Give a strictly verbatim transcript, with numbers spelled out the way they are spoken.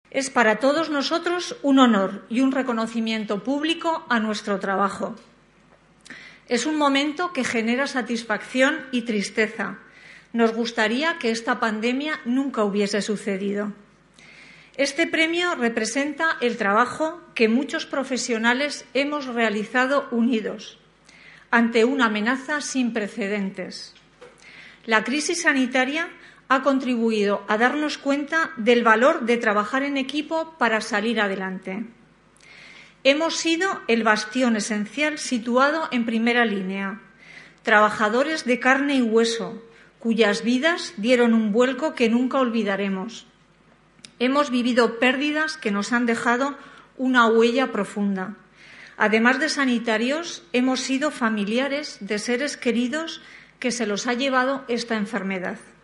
Es para todos nosotros un honor y un reconocimiento público a nuestro trabajo. Es un momento que genera satisfacción y tristeza. Nos gustaría que esta pandemia nunca hubiese sucedido. Este premio representa el trabajo que muchos profesionales hemos realizado unidos ante una amenaza sin precedentes. La crisis sanitaria ha contribuido a darnos cuenta del valor de trabajar en equipo para salir adelante. Hemos sido el bastión esencial situado en primera línea, trabajadores de carne y hueso, cuyas vidas dieron un vuelco que nunca olvidaremos. Hemos vivido pérdidas que nos han dejado una huella profunda. Además de sanitarios, hemos sido familiares de seres queridos que se los ha llevado esta enfermedad.